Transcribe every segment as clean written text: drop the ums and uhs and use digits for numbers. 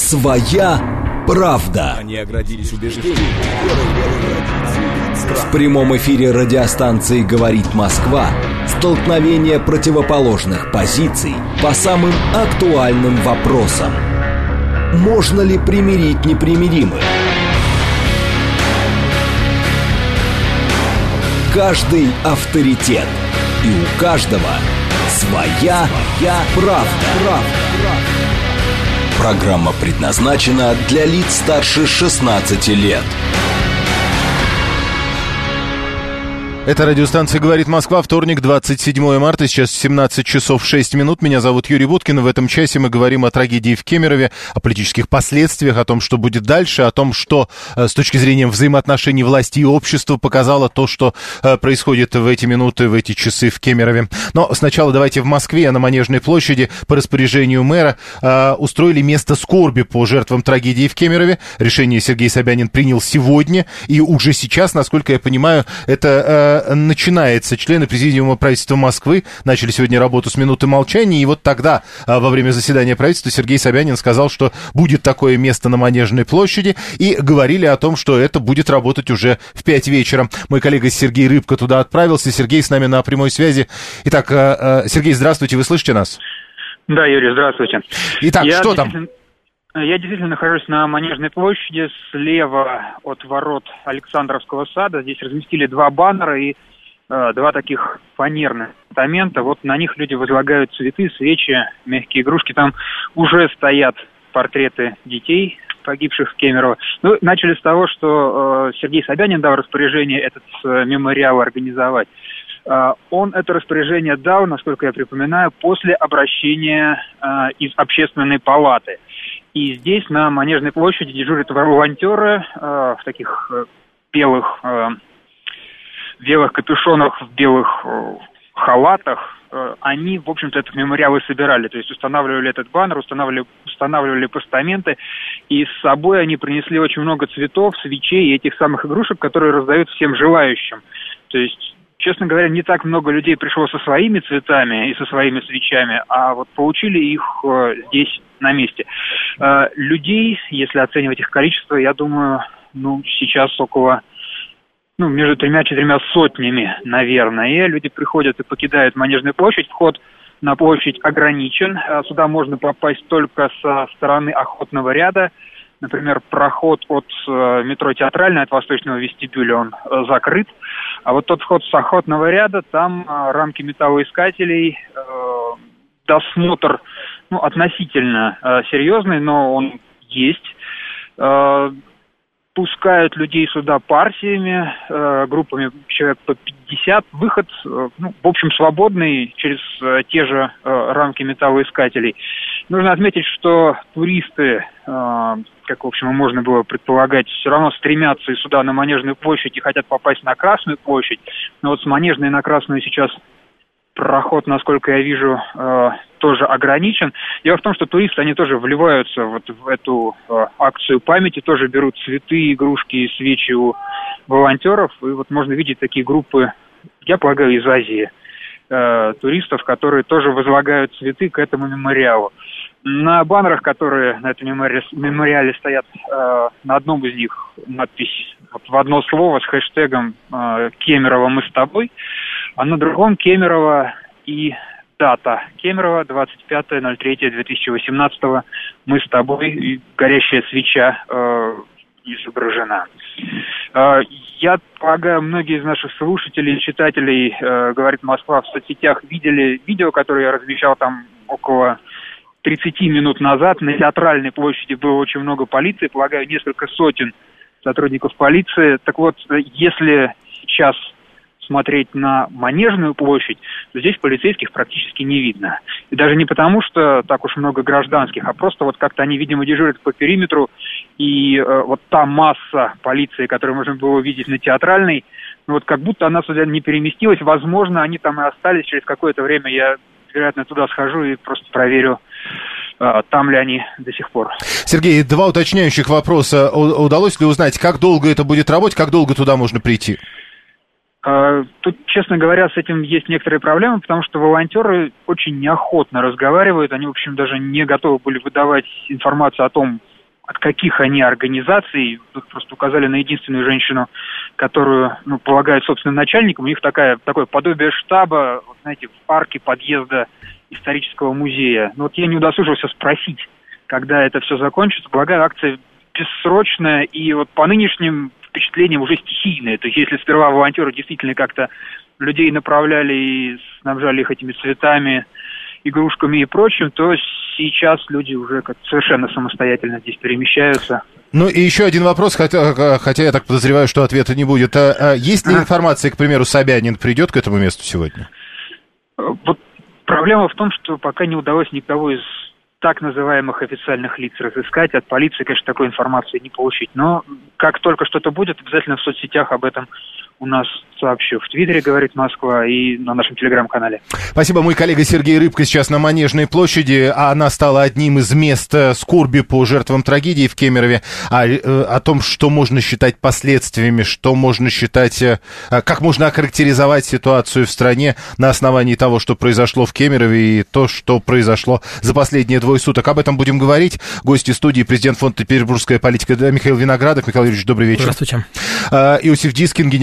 Своя правда. Они оградились убеждением. В прямом эфире радиостанции «Говорит Москва» столкновение противоположных позиций по самым актуальным вопросам. Можно ли примирить непримиримых? Каждый авторитет. И у каждого своя правда. Программа предназначена для лиц старше 16 лет. Это радиостанция «Говорит Москва», вторник, 27 марта, сейчас 17 часов 6 минут. Меня зовут Юрий Буткин, и в этом часе мы говорим о трагедии в Кемерове, о политических последствиях, о том, что будет дальше, о том, что с точки зрения взаимоотношений власти и общества показало то, что происходит в эти минуты, в эти часы в Кемерове. Но сначала давайте в Москве, на Манежной площади, по распоряжению мэра, устроили место скорби по жертвам трагедии в Кемерове. Решение Сергей Собянин принял сегодня, и уже сейчас, насколько я понимаю, это начинается. Члены Президиума правительства Москвы начали сегодня работу с минуты молчания, и вот тогда, во время заседания правительства, Сергей Собянин сказал, что будет такое место на Манежной площади, и говорили о том, что это будет работать уже в 5 вечера. Мой коллега Сергей Рыбко туда отправился. Сергей с нами на прямой связи. Итак, Сергей, здравствуйте, вы слышите нас? Да, Юрий, здравствуйте. Итак, что там? Я действительно нахожусь на Манежной площади, слева от ворот Александровского сада. Здесь разместили 2 баннера и 2 таких фанерных постамента. Вот на них люди возлагают цветы, свечи, мягкие игрушки. Там уже стоят портреты детей, погибших в Кемерово. Ну, начали с того, что Сергей Собянин дал распоряжение этот мемориал организовать. Он это распоряжение дал, насколько я припоминаю, после обращения из Общественной палаты. И здесь, на Манежной площади, дежурят волонтеры в таких белых капюшонах, в белых халатах. Они, в общем-то, этот мемориал и собирали. То есть устанавливали этот баннер, устанавливали постаменты. И с собой они принесли очень много цветов, свечей и этих самых игрушек, которые раздают всем желающим. То есть, честно говоря, не так много людей пришло со своими цветами и со своими свечами, а вот получили их здесь, на месте. Людей, если оценивать их количество, я думаю, сейчас около, между 3-4 сотнями, наверное. И люди приходят и покидают Манежную площадь. Вход на площадь ограничен. Сюда можно попасть только со стороны Охотного ряда. Например, проход от метро Театральный, от Восточного вестибюля, он закрыт. А вот тот вход с Охотного ряда, там рамки металлоискателей, досмотр, относительно серьезный, но он есть. Пускают людей сюда партиями, группами человек по 50. Выход, в общем, свободный через те же рамки металлоискателей. Нужно отметить, что туристы, как, в общем, можно было предполагать, все равно стремятся и сюда, на Манежную площадь, и хотят попасть на Красную площадь. Но вот с Манежной на Красную сейчас проход, насколько я вижу, тоже ограничен. Дело в том, что туристы, они тоже вливаются вот в эту акцию памяти, тоже берут цветы, игрушки и свечи у волонтеров. И вот можно видеть такие группы, я полагаю, из Азии, туристов, которые тоже возлагают цветы к этому мемориалу. На баннерах, которые на этом мемориале стоят, на одном из них надпись в одно слово с хэштегом «Кемерово, мы с тобой», а на другом «Кемерово» и дата. Кемерово, 25.03.2018, мы с тобой, и горящая свеча изображена. Я полагаю, многие из наших слушателей, читателей «Говорит Москва» в соцсетях видели видео, которое я размещал там около 30 минут назад. На Театральной площади было очень много полиции, полагаю, несколько сотен сотрудников полиции. Так вот, если сейчас смотреть на Манежную площадь, то здесь полицейских практически не видно. И даже не потому, что так уж много гражданских, а просто вот как-то они, видимо, дежурят по периметру, и вот та масса полиции, которую можно было увидеть на Театральной, вот как будто она сюда не переместилась. Возможно, они там и остались. Через какое-то время я, вероятно, туда схожу и просто проверю, там ли они до сих пор. Сергей, 2 уточняющих вопроса. Удалось ли узнать, как долго это будет работать, как долго туда можно прийти? Тут, честно говоря, с этим есть некоторые проблемы, потому что волонтеры очень неохотно разговаривают. Они, в общем, даже не готовы были выдавать информацию о том, от каких они организаций. Тут просто указали на единственную женщину, которую, полагают собственным начальником. У них такое подобие штаба, знаете, в парке подъезда исторического музея. Но я не удосужился спросить, когда это все закончится. Полагаю, акция бессрочная и по нынешним впечатлениям уже стихийная. То есть если сперва волонтеры действительно как-то людей направляли и снабжали их этими цветами, игрушками и прочим, то сейчас люди уже совершенно самостоятельно здесь перемещаются. И еще один вопрос, хотя я так подозреваю, что ответа не будет. Есть ли информация, к примеру, Собянин придет к этому месту сегодня? Проблема в том, что пока не удалось никого из так называемых официальных лиц разыскать. От полиции, конечно, такой информации не получить. Но как только что-то будет, обязательно в соцсетях об этом у нас сообщу. В Твиттере «Говорит Москва» и на нашем телеграм-канале. Спасибо. Мой коллега Сергей Рыбко сейчас на Манежной площади. Она стала одним из мест скорби по жертвам трагедии в Кемерове. О том, что можно считать последствиями, что можно считать, как можно охарактеризовать ситуацию в стране на основании того, что произошло в Кемерове и то, что произошло за последние 2 суток. Об этом будем говорить. Гости студии, президент фонда «Петербургская политика» Михаил Виноградов. Михаил Юрьевич, добрый вечер. Здравствуйте. Иосиф Дискин,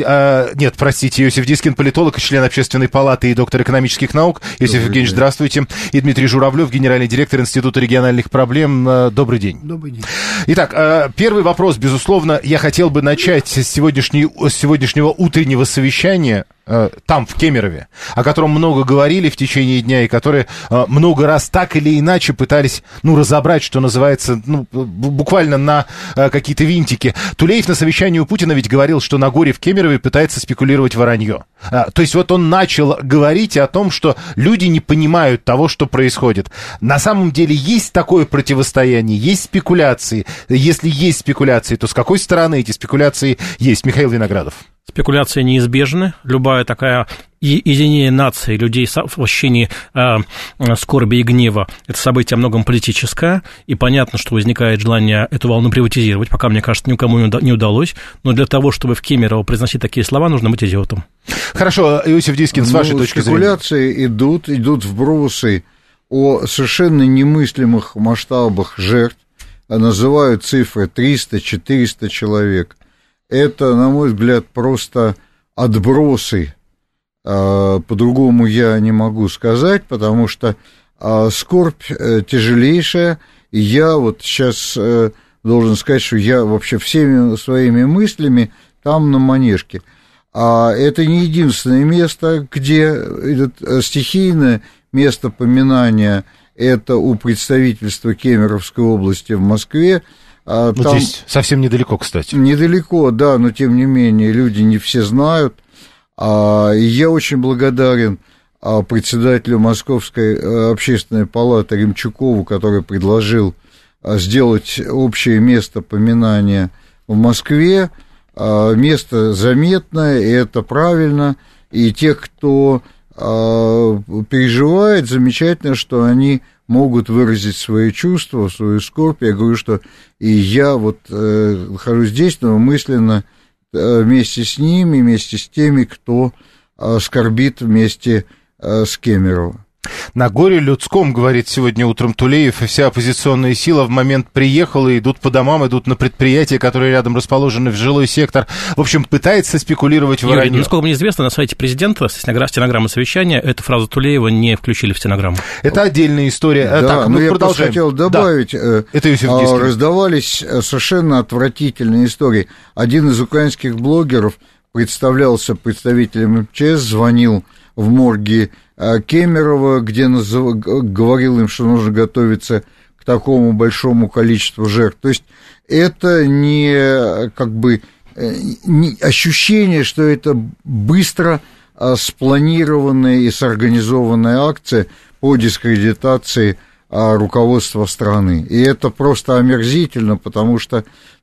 Иосиф Дискин, политолог, член Общественной палаты и доктор экономических наук. Иосиф Евгеньевич, здравствуйте. И Дмитрий Журавлев, генеральный директор Института региональных проблем. Добрый день. Добрый день. Итак, первый вопрос, безусловно, я хотел бы начать с сегодняшнего утреннего совещания там, в Кемерове, о котором много говорили в течение дня и которые много раз так или иначе пытались, разобрать, что называется, буквально на какие-то винтики. Тулеев на совещании у Путина ведь говорил, что на горе в Кемерове пытается спекулировать воронье. То есть он начал говорить о том, что люди не понимают того, что происходит. На самом деле есть такое противостояние, есть спекуляции. Если есть спекуляции, то с какой стороны эти спекуляции есть? Михаил Виноградов. Спекуляции неизбежны. Любая такая единение нации, людей в ощущении скорби и гнева – это событие о многом политическое, и понятно, что возникает желание эту волну приватизировать, пока, мне кажется, никому не удалось, но для того, чтобы в Кемерово произносить такие слова, нужно быть идиотом. Хорошо, Иосиф Дискин, с вашей точки зрения. Спекуляции идут вбросы о совершенно немыслимых масштабах жертв, называют цифры 300-400 человек. Это, на мой взгляд, просто отбросы, по-другому я не могу сказать, потому что скорбь тяжелейшая, и я сейчас должен сказать, что я вообще всеми своими мыслями там на Манежке. Это не единственное место, где стихийное место поминания, это у представительства Кемеровской области в Москве. Там здесь совсем недалеко, кстати. Недалеко, да, но тем не менее люди не все знают. И я очень благодарен председателю Московской общественной палаты Ремчукову, который предложил сделать общее место поминания в Москве. Место заметное, и это правильно. И те, кто переживает, замечательно, что они могут выразить свои чувства, свою скорбь. Я говорю, что и я нахожусь здесь, но мысленно вместе с ними, вместе с теми, кто скорбит вместе с Кемерово. На горе людском, говорит сегодня утром Тулеев, и вся оппозиционная сила в момент приехала, идут по домам, идут на предприятия, которые рядом расположены в жилой сектор. В общем, пытается спекулировать воронье. Юрий, насколько мне известно, на сайте президента стенограмма совещания эту фразу Тулеева не включили в стенограмму. Это отдельная история. Да, так, я просто хотел добавить, это раздавались совершенно отвратительные истории. Один из украинских блогеров представлялся представителем МЧС, звонил в морге Кемерово, где говорил им, что нужно готовиться к такому большому количеству жертв. То есть это не ощущение, что это быстро спланированная и сорганизованная акция по дискредитации руководства страны. И это просто омерзительно, потому что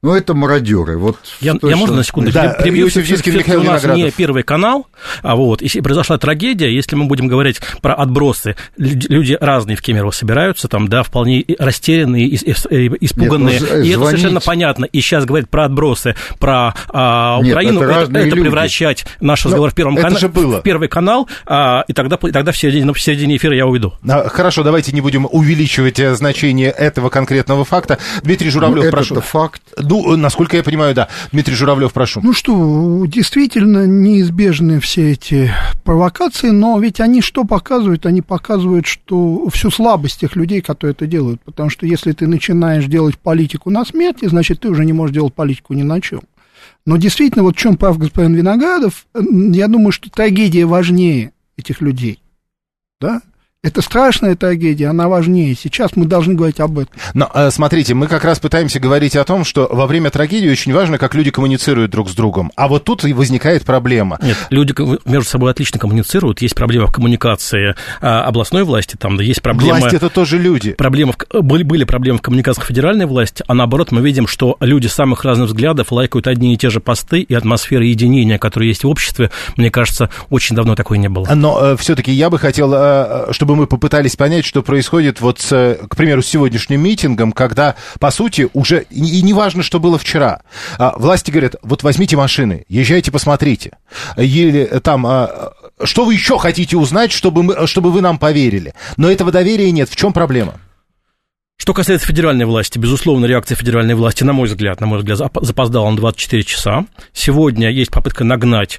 Ну, это мародеры. Вот я можно на секунду перебью? Все-таки у нас не Первый канал, если произошла трагедия, если мы будем говорить про отбросы, люди разные в Кемерово собираются, там, да, вполне растерянные, испуганные, и это совершенно понятно. И сейчас говорить про отбросы, про Украину, это превращать наш разговор в Первый канал, и тогда в середине эфира я уйду. Хорошо, давайте не будем увеличивать значение этого конкретного факта. Дмитрий Журавлев, прошу. Это факт. Насколько я понимаю, да. Дмитрий Журавлев, прошу. Ну что, действительно неизбежны все эти провокации, но ведь они что показывают? Они показывают, что всю слабость тех людей, которые это делают. Потому что если ты начинаешь делать политику на смерти, значит, ты уже не можешь делать политику ни на чем. Но действительно, вот в чем прав господин Виноградов, я думаю, что трагедия важнее этих людей, да? Это страшная трагедия, она важнее. Сейчас мы должны говорить об этом. Но смотрите, мы как раз пытаемся говорить о том, что во время трагедии очень важно, как люди коммуницируют друг с другом. А вот тут и возникает проблема. Нет, люди между собой отлично коммуницируют. Есть проблема в коммуникации областной власти, там есть проблема... Власть — это тоже люди. Были проблемы в коммуникациях федеральной власти, а наоборот мы видим, что люди самых разных взглядов лайкают одни и те же посты, и атмосфера единения, которая есть в обществе, мне кажется, очень давно такой не было. Но все-таки я бы хотел, чтобы мы попытались понять, что происходит вот, к примеру, с сегодняшним митингом, когда, по сути, уже и не важно, что было вчера. Власти говорят, вот возьмите машины, езжайте, посмотрите. Или там, что вы еще хотите узнать, чтобы вы нам поверили? Но этого доверия нет. В чем проблема? Что касается федеральной власти, безусловно, реакция федеральной власти, на мой взгляд, запоздала на 24 часа. Сегодня есть попытка нагнать,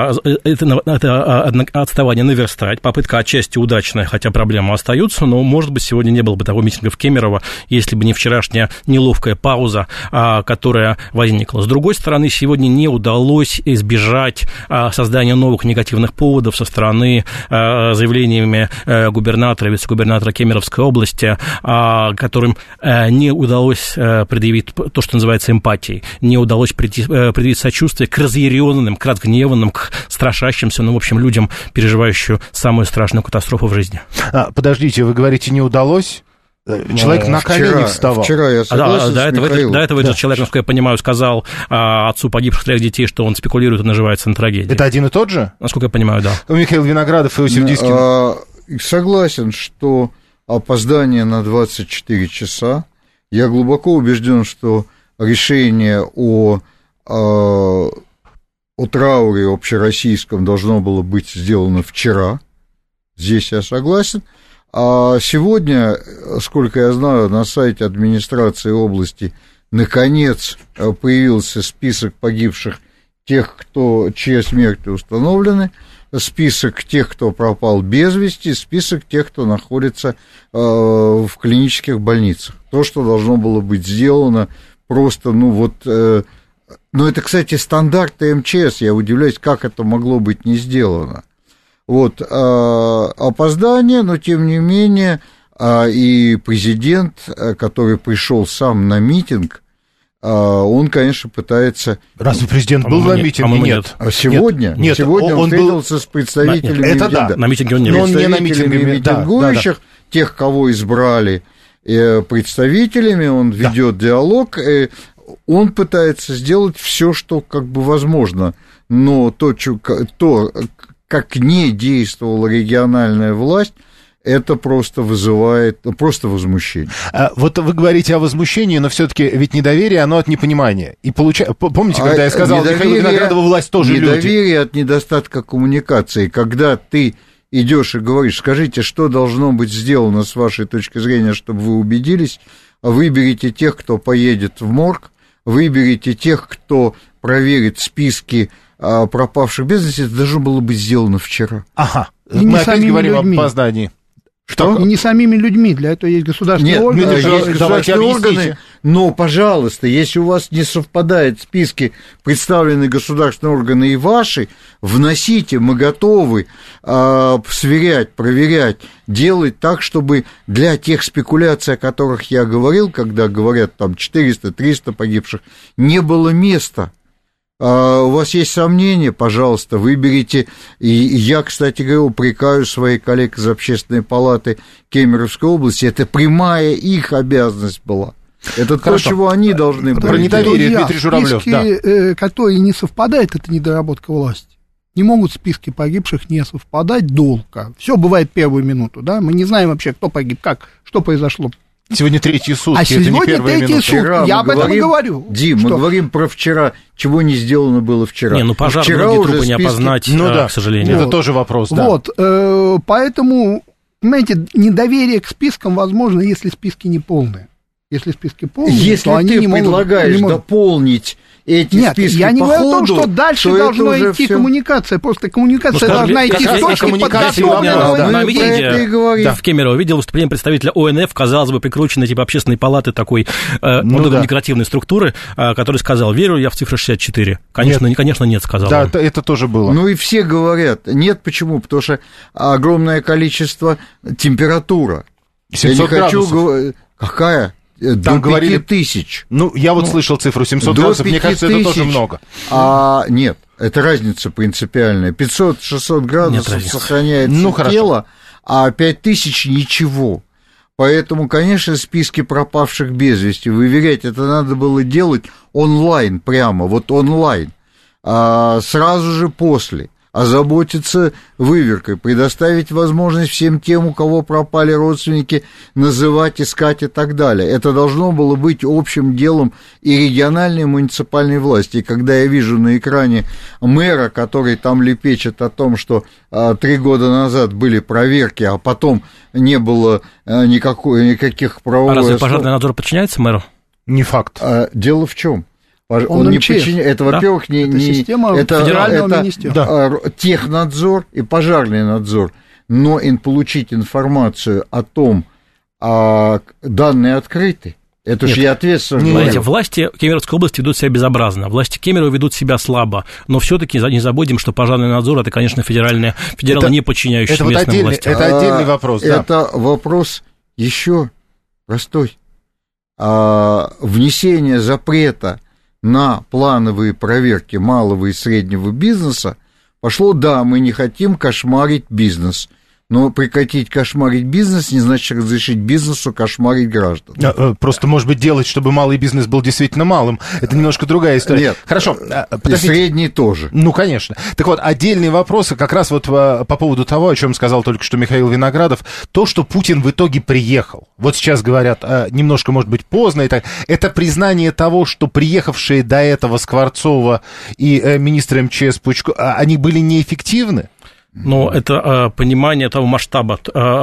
это отставание наверстать, попытка отчасти удачная, хотя проблемы остаются, но, может быть, сегодня не было бы того митинга в Кемерово, если бы не вчерашняя неловкая пауза, которая возникла. С другой стороны, сегодня не удалось избежать создания новых негативных поводов со стороны заявлениями губернатора, вице-губернатора Кемеровской области, которым не удалось предъявить то, что называется эмпатией, не удалось предъявить сочувствие к разъяренным, к разгневанным, к страшащимся, в общем, людям, переживающим самую страшную катастрофу в жизни. Подождите, вы говорите, не удалось? Человек на колени вставал. Вчера я согласен до этого этот человек, насколько я понимаю, сказал отцу погибших 3 детей, что он спекулирует и наживается на трагедии. Это один и тот же? Насколько я понимаю, да. Михаил Виноградов и Иосиф Дискин. Согласен, что опоздание на 24 часа. Я глубоко убежден, что решение о трауре общероссийском должно было быть сделано вчера. Здесь я согласен. А сегодня, сколько я знаю, на сайте администрации области наконец появился список погибших, тех, чьи смерти установлены, список тех, кто пропал без вести, список тех, кто находится в клинических больницах. То, что должно было быть сделано, просто, это, кстати, стандарты МЧС, я удивляюсь, как это могло быть не сделано. Опоздание, но, тем не менее, и президент, который пришел сам на митинг, он, конечно, пытается... Разве президент был на митинге? Нет. Сегодня? Нет. Сегодня он встретился с представителями... Это да, на митинге он не был. Он не на митинге митингующих, тех, кого избрали представителями, он ведет диалог, он пытается сделать все, что возможно, но то, как не действовала региональная власть, это просто вызывает возмущение. Вот вы говорите о возмущении, но все-таки ведь недоверие, оно от непонимания. И помните, когда я сказал, Михаилу Виноградову, власть тоже люди? Недоверие от недостатка коммуникации. Когда ты идешь и говоришь, скажите, что должно быть сделано с вашей точки зрения, чтобы вы убедились, выберите тех, кто поедет в морг, выберите тех, кто проверит списки пропавших без вести, это должно было быть сделано вчера. Ага, мы опять говорим об опоздании. Что? И не самими людьми, для этого есть государственные органы. Есть государственные органы, но, пожалуйста, если у вас не совпадают списки, представленные государственные органы и ваши, вносите, мы готовы сверять, проверять, делать так, чтобы для тех спекуляций, о которых я говорил, когда говорят там 400-300 погибших, не было места. У вас есть сомнения, пожалуйста, выберите. И я, кстати говоря, упрекаю своих коллег из Общественной палаты Кемеровской области. Это прямая их обязанность была. Это то, чего они должны быть. Про недоверие, Дмитрий Журавлев. Списки, которые не совпадают, это недоработка власти. Не могут списки погибших не совпадать долго. Все бывает первую минуту, да? Мы не знаем вообще, кто погиб, как, что произошло. Сегодня третьи сутки, а это не сегодня первая минута. Сутки. Я об этом и говорю. Дим, мы говорим про вчера, чего не сделано было вчера. Не, пожар, многие трупы не опознать, к сожалению. Это тоже вопрос, да. Вот, поэтому, понимаете, недоверие к спискам возможно, если списки не полные. Если списки полные, если то они ты предлагаешь дополнить эти списки я не по говорю ходу, о том, что дальше должна идти коммуникация. Просто коммуникация должна идти с точки подготовленного. В Кемерово видел выступление представителя ОНФ, казалось бы, прикрученной типа общественной палаты такой декоративной структуры, который сказал: верю я в цифру 64. Конечно, нет, сказал. Да, это тоже было. Ну и все говорят. Нет, почему? Потому что огромное количество температура. 700 градусов. Какая? Там до 5000. Я слышал цифру 700 градусов, мне кажется, это тоже много. Нет, это разница принципиальная. 500-600 градусов сохраняется тело, а 5000 ничего. Поэтому, конечно, списки пропавших без вести выверять это надо было делать онлайн прямо, онлайн, сразу же после. Озаботиться выверкой, предоставить возможность всем тем, у кого пропали родственники, называть, искать и так далее. Это должно было быть общим делом и региональной, и муниципальной власти. И когда я вижу на экране мэра, который там лепечет о том, что 3 года назад были проверки, а потом не было никаких правовых... А разве пожарный надзор подчиняется мэру? Не факт. Дело в чем? Он не подчиняется. Это, во-первых, это система федерального министерства. Технадзор и пожарный надзор. Но получить информацию о том, данные открыты, это же я ответственно говорю. Знаете, власти Кемеровской области ведут себя безобразно, власти Кемерово ведут себя слабо, но все-таки не забудем, что пожарный надзор – это, конечно, федералы, не подчиняющиеся местным властям. Это отдельный вопрос, да. Это вопрос еще простой. Внесение запрета на плановые проверки малого и среднего бизнеса пошло, мы не хотим кошмарить бизнес. Но прекратить кошмарить бизнес не значит разрешить бизнесу кошмарить граждан. Просто, может быть, делать, чтобы малый бизнес был действительно малым. Это немножко другая история. Нет. Хорошо. И средний тоже. Конечно. Так вот, отдельные вопросы как раз по поводу того, о чем сказал только что Михаил Виноградов. То, что Путин в итоге приехал. Вот сейчас говорят, немножко, может быть, поздно. И так. Это признание того, что приехавшие до этого Скворцова и министр МЧС Пучков, они были неэффективны? Но это понимание того масштаба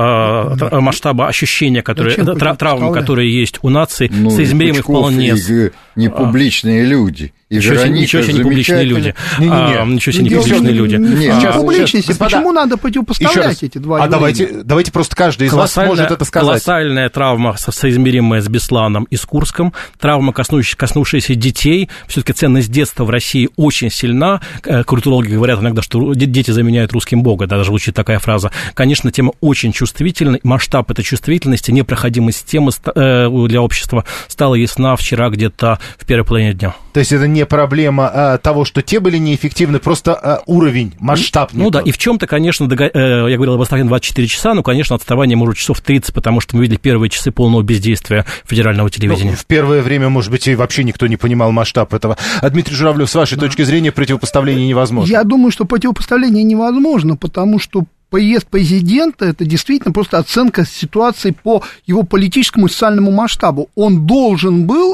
ощущения, травмы, которые есть у нации, соизмеримы вполне. Не публичные люди. Ничего себе не публичные люди. Ничего себе не публичные люди. Публичности. Почему надо противопоставлять эти два явления? Давайте просто каждый из вас может это сказать. Колоссальная травма, соизмеримая с Бесланом и с Курском, травма, коснувшаяся детей. Все-таки ценность детства в России очень сильна. Культурологи говорят иногда, что дети заменяют русским Бога, даже звучит такая фраза. Конечно, тема очень чувствительна. Масштаб этой чувствительности, непроходимость темы для общества стала ясна вчера где-то в первой половине дня. То есть это не проблема того, что те были неэффективны, просто уровень, масштаб. И в чем-то, конечно, я говорил об оставлении 24 часа, но, конечно, отставание может часов 30, потому что мы видели первые часы полного бездействия федерального телевидения. В первое время, может быть, и вообще никто не понимал масштаб этого. Дмитрий Журавлев, с вашей точки зрения, противопоставление невозможно? Я думаю, что противопоставление невозможно, потому что приезд президента – это действительно просто оценка ситуации по его политическому и социальному масштабу. Он должен был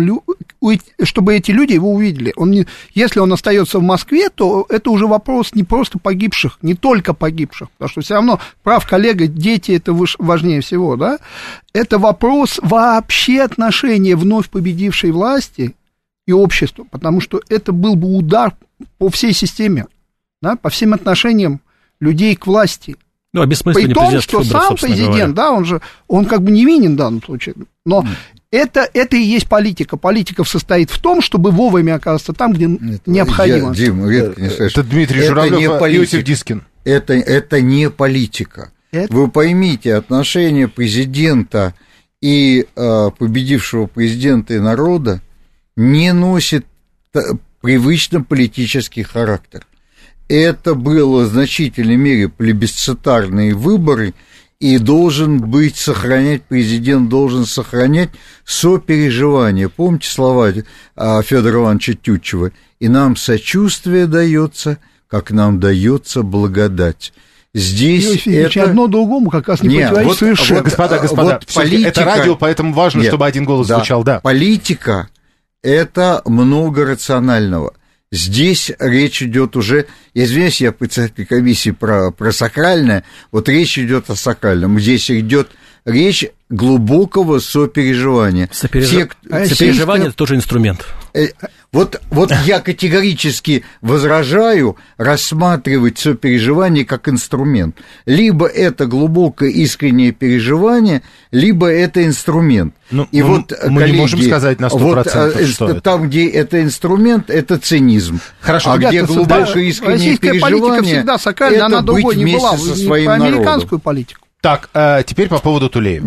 чтобы эти люди его увидели. Если он остается в Москве, то это уже вопрос не просто погибших, не только погибших, потому что все равно, прав коллега, дети – это важнее всего, да? Это вопрос вообще отношения вновь победившей власти и общества, потому что это был бы удар по всей системе, да, по всем отношениям людей к власти. При том, что сам президент, да, он как бы невинен в данном случае, но это и есть политика. Политика состоит в том, чтобы вовремя оказаться там, где необходимо. Дим, редко не слышишь. Это Дмитрий Журавлев, Иосиф Дискин. Это не политика. Вы поймите, отношения президента и победившего президента и народа не носит привычно политический характер. Это было в значительной мере плебисцитарные выборы, и президент должен сохранять сопереживание. Помните слова Федора Ивановича Тютчева? «И нам сочувствие дается, как нам дается благодать». Здесь это... одно другому как раз не противоречит совершенно. Господа, вот политика... это радио, поэтому важно, чтобы один голос звучал. Да. Политика – это много рационального. Здесь речь идет уже, я извиняюсь, я председатель комиссии про сакральное, вот речь идет о сакральном. Здесь идет речь глубокого сопереживания. Сопереживание – это тоже инструмент. Вот я категорически возражаю рассматривать сопереживание как инструмент. Либо это глубокое искреннее переживание, либо это инструмент. Мы коллеги, не можем сказать на 100%, что это. Там, где это инструмент, это цинизм. Хорошо, где глубокое искреннее переживание, всегда сакральная, она другой не была, со своим про народом. Американскую политику. Так, теперь по поводу Тулеева.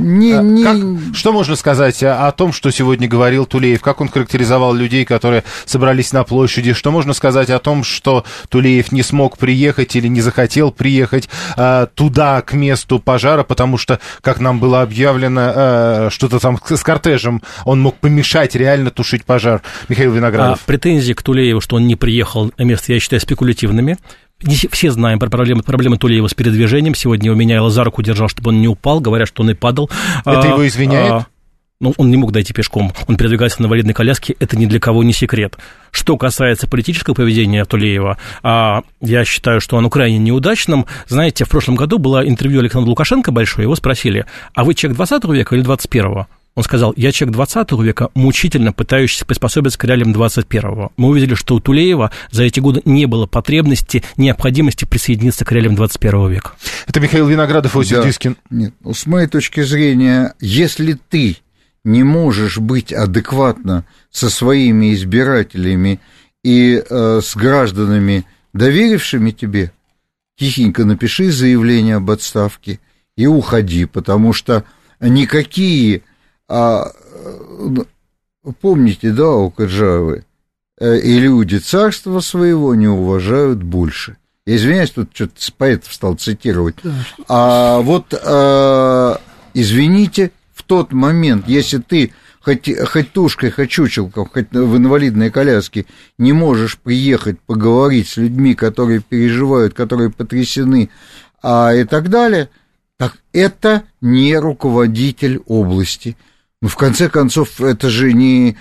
Что можно сказать о том, что сегодня говорил Тулеев? Как он характеризовал людей, которые собрались на площади? Что можно сказать о том, что Тулеев не смог приехать или не захотел приехать туда, к месту пожара, потому что, как нам было объявлено, что-то там с кортежем, он мог помешать реально тушить пожар? Михаил Виноградов. Претензии к Тулееву, что он не приехал на место, я считаю, спекулятивными. Все знаем про проблемы Тулеева с передвижением. Сегодня у меня за руку держал, чтобы он не упал. Говорят, что он и падал. Это его извиняет? Он не мог дойти пешком. Он передвигается на инвалидной коляске. Это ни для кого не секрет. Что касается политического поведения Тулеева, я считаю, что оно крайне неудачным. Знаете, в прошлом году было интервью Александра Лукашенко большое. Его спросили, а вы человек 20 века или 21-го? Он сказал, я человек 20 века, мучительно пытающийся приспособиться к реалиям 21-го. Мы увидели, что у Тулеева за эти годы не было потребности, необходимости присоединиться к реалиям 21 века. Это Михаил Виноградов, Иосиф Дискин. Нет, с моей точки зрения, если ты не можешь быть адекватно со своими избирателями и с гражданами, доверившими тебе, тихенько напиши заявление об отставке и уходи, потому что никакие... помните, да, у Каджавы, и люди царства своего не уважают больше. Я извиняюсь, тут что-то с поэтов стал цитировать. Извините, в тот момент, если ты хоть тушкой, хоть чучелком, хоть в инвалидной коляске не можешь приехать поговорить с людьми, которые переживают, которые потрясены, и так далее, так это не руководитель области. В конце концов, это же не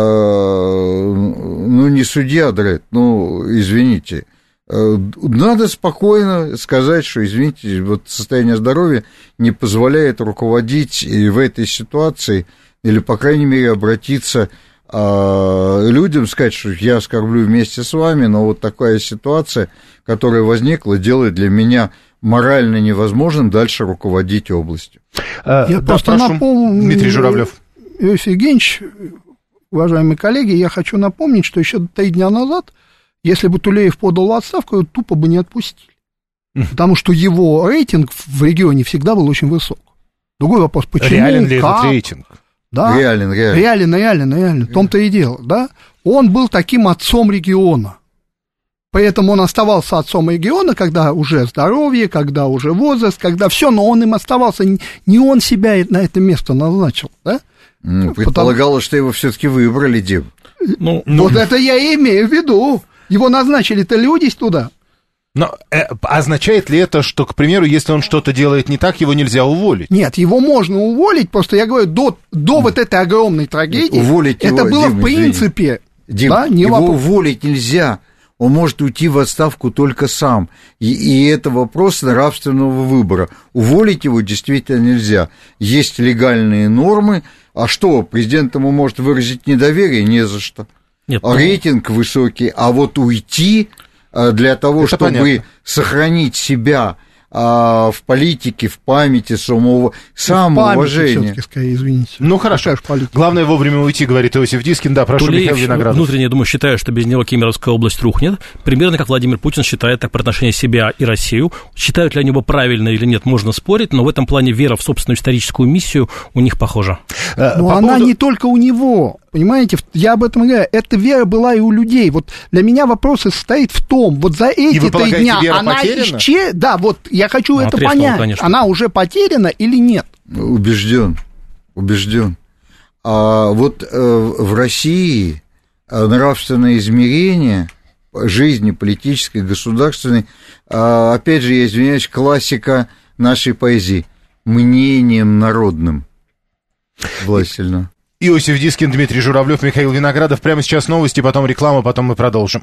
судья Дред, извините. Надо спокойно сказать, что, извините, вот состояние здоровья не позволяет руководить и в этой ситуации, или, по крайней мере, обратиться людям, сказать, что я скорблю вместе с вами, но вот такая ситуация, которая возникла, делает для меня морально невозможным дальше руководить областью. Я просто напомню, Дмитрий Журавлев. Иосиф Евгеньевич, уважаемые коллеги, я хочу напомнить, что еще 3 дня назад, если бы Тулеев подал в отставку, его тупо бы не отпустили. Потому что его рейтинг в регионе всегда был очень высок. Другой вопрос, почему, реален ли этот рейтинг? Да, реален. В том-то и дело, да. Он был таким отцом региона. Поэтому он оставался отцом региона, когда уже здоровье, когда уже возраст, когда все, но он им оставался, не он себя на это место назначил, да? Предполагалось, что его все-таки выбрали, Дим. Вот это я и имею в виду. Его назначили-то люди туда. Но означает ли это, что, к примеру, если он что-то делает не так, его нельзя уволить? Нет, его можно уволить, просто я говорю, до вот этой огромной трагедии, уволить это его, было Дим, в принципе... Дим, да, его уволить нельзя. Он может уйти в отставку только сам. И это вопрос нравственного выбора. Уволить его действительно нельзя. Есть легальные нормы. А что, президент ему может выразить недоверие? Не за что. Нет, рейтинг высокий. А вот уйти для того, это чтобы понятно. сохранить себя в политике, в памяти, самоуважение. Все-таки, скорее, извините. Хорошо. Главное вовремя уйти, говорит Иосиф Дискин. Да, прошу, Тулеев, Михаил Виноградов. Внутренне, я думаю, считаю, что без него Кемеровская область рухнет. Примерно как Владимир Путин считает так по отношению себя и Россию. Считают ли они его правильно или нет, можно спорить, но в этом плане вера в собственную историческую миссию у них похожа. Но она не только у него. Понимаете, я об этом говорю. Эта вера была и у людей. Вот для меня вопрос состоит в том, вот за эти 3 дня она исчезла. Да, вот я хочу это понять. Конечно. Она уже потеряна или нет? Убежден. А вот в России нравственное измерение жизни политической, государственной, опять же, я извиняюсь, классика нашей поэзии, мнением народным властельно. Иосиф Дискин, Дмитрий Журавлев, Михаил Виноградов. Прямо сейчас новости, потом реклама, потом мы продолжим.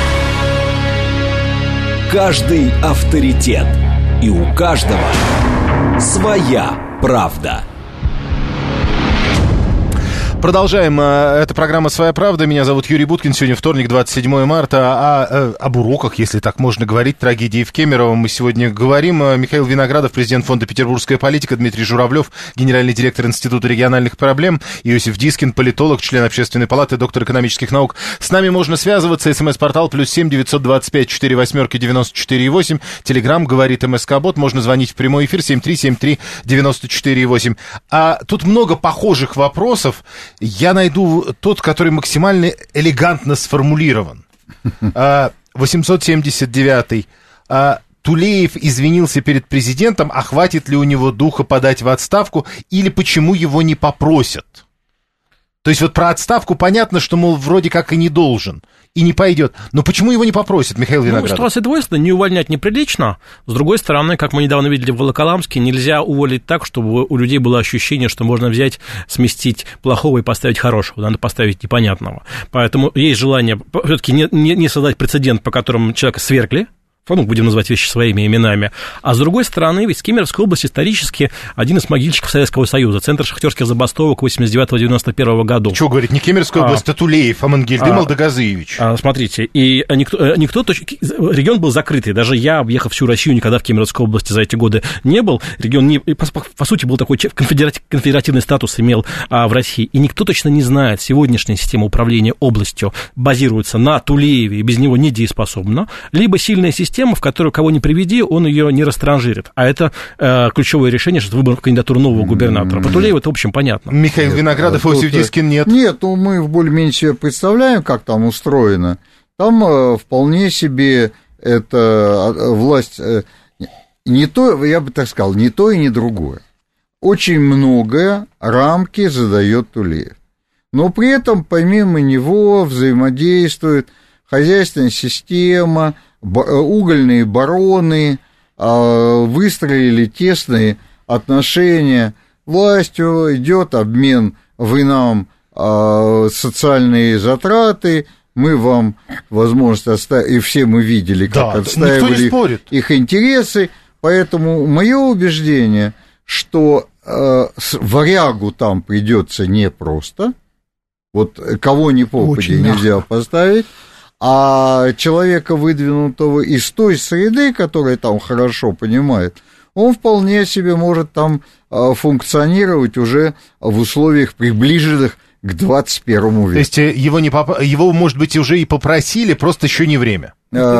Каждый авторитет. И у каждого своя правда. Продолжаем. Это программа «Своя правда». Меня зовут Юрий Буткин. Сегодня вторник, 27 марта. Об уроках, если так можно говорить, трагедии в Кемерово мы сегодня говорим. Михаил Виноградов, президент фонда «Петербургская политика», Дмитрий Журавлев, генеральный директор Института региональных проблем, Иосиф Дискин, политолог, член Общественной палаты, доктор экономических наук. С нами можно связываться. СМС-портал +7 925 48 94 8. Телеграм говорит МСК-бот. Можно звонить в прямой эфир 7373 94 8. Тут много похожих вопросов. Я найду тот, который максимально элегантно сформулирован. 879-й. Тулеев извинился перед президентом, а хватит ли у него духа подать в отставку, или почему его не попросят? То есть вот про отставку понятно, что, мол, вроде как и не должен, и не пойдет. Но почему его не попросят, Михаил Виноградов? Ситуация двойственная, не увольнять неприлично. С другой стороны, как мы недавно видели в Волоколамске, нельзя уволить так, чтобы у людей было ощущение, что можно взять, сместить плохого и поставить хорошего. Надо поставить непонятного. Поэтому есть желание все-таки не создать прецедент, по которому человека свергли. Ну, будем называть вещи своими именами. А с другой стороны, ведь Кемеровская область исторически один из могильщиков Советского Союза, центр шахтерских забастовок 89-91 году. Чего говорить, не Кемеровская область, а Тулеев, а Мангельды Молдогазыевич. Смотрите, и регион был закрытый. Даже я, объехав всю Россию, никогда в Кемеровской области за эти годы не был. Регион, по сути, был такой конфедеративный статус имел в России. И никто точно не знает, сегодняшняя система управления областью базируется на Тулееве, и без него недееспособна, либо сильная система, в которую кого ни приведи, он ее не растранжирит. А это ключевое решение, что выбор кандидатуры нового губернатора. По Тулееву это, в общем, понятно. Михаил Виноградов, Иосиф Дискин нет. Нет, ну мы более-менее себе представляем, как там устроено. Там вполне себе эта власть, не то, я бы так сказал, не то и не другое. Очень многое рамки задает Тулеев. Но при этом помимо него взаимодействует хозяйственная система, угольные бароны, выстроили тесные отношения. Властью идет обмен, вы нам социальные затраты, мы вам возможность оставить, и все мы видели, как отстаивали их интересы. Поэтому мое убеждение, что варягу там придется непросто, вот кого ни попадя нельзя поставить, а человека, выдвинутого из той среды, которая там хорошо понимает, он вполне себе может там функционировать уже в условиях, приближенных к 21 веку. То есть его, может быть, уже и попросили, просто еще не время?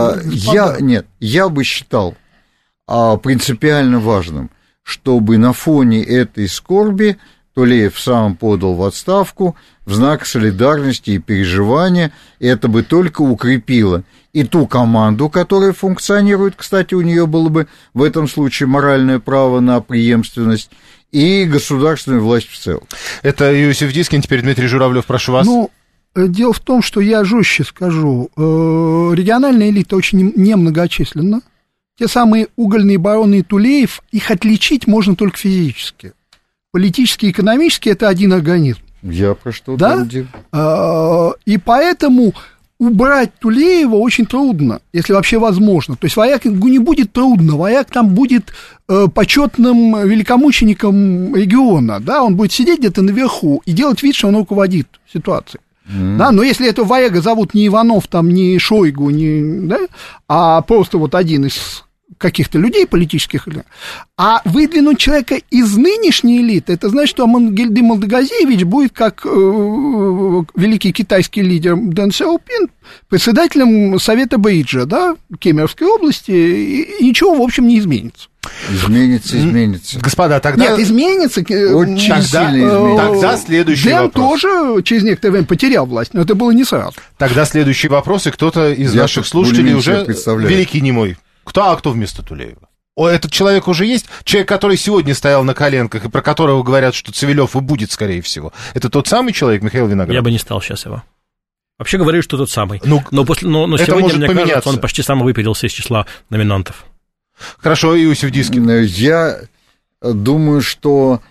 Я бы считал принципиально важным, чтобы на фоне этой скорби Тулеев сам подал в отставку в знак солидарности и переживания, и это бы только укрепило и ту команду, которая функционирует, кстати, у нее было бы в этом случае моральное право на преемственность, и государственную власть в целом. Это Иосиф Дискин, теперь Дмитрий Журавлев, прошу вас. Дело в том, что я жестче скажу, региональная элита очень немногочисленна, те самые угольные бароны и Тулеев, их отличить можно только физически. Политически и экономически это один организм. Я про что да? И поэтому убрать Тулеева очень трудно, если вообще возможно. То есть вояку не будет трудно, вояк там будет почетным великомучеником региона, да, он будет сидеть где-то наверху и делать вид, что он руководит ситуацией. Да, но если этого вояка зовут не Иванов, там, не Шойгу, не, да, а просто вот один из каких-то людей политических, а выдвинуть человека из нынешней элиты, это значит, что Амангельды Молдагазиевич будет, как великий китайский лидер Дэн Сяопин, председателем Совета Бэйджа, да, Кемеровской области, и ничего, в общем, не изменится. Изменится. Господа, тогда... Нет, изменится. Очень сильно изменится. Тогда следующий Дэн вопрос. тоже через некоторое время потерял власть, но это было не сразу. Тогда следующий вопрос, и кто-то из Я наших слушателей уже... представляю. Великий немой. Кто вместо Тулеева? Этот человек уже есть? Человек, который сегодня стоял на коленках, и про которого говорят, что Цивилев и будет, скорее всего. Это тот самый человек, Михаил Виноградов? Я бы не стал сейчас его. Вообще говорю, что тот самый. Но сегодня, мне кажется, он почти самовыпилился из числа номинантов. Хорошо, Иосиф Дискин. Я думаю, что,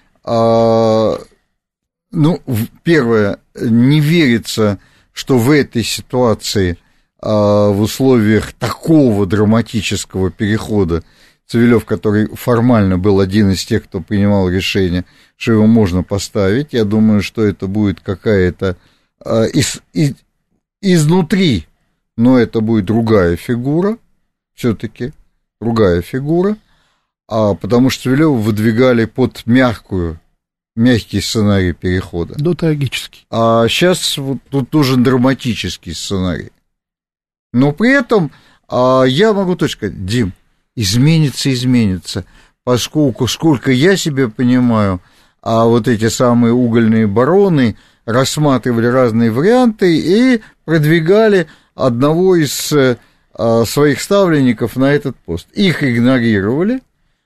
первое, не верится, что в этой ситуации, в условиях такого драматического перехода, Цивилев, который формально был один из тех, кто принимал решение, что его можно поставить, я думаю, что это будет какая-то изнутри, но это будет другая фигура, все-таки. Другая фигура, потому что Цивилева выдвигали под мягкий сценарий перехода. До трагический. А сейчас вот тут нужен драматический сценарий. Но при этом я могу точно сказать, Дим, изменится, поскольку, сколько я себе понимаю, вот эти самые угольные бароны рассматривали разные варианты и продвигали одного из своих ставленников на этот пост. Их игнорировали,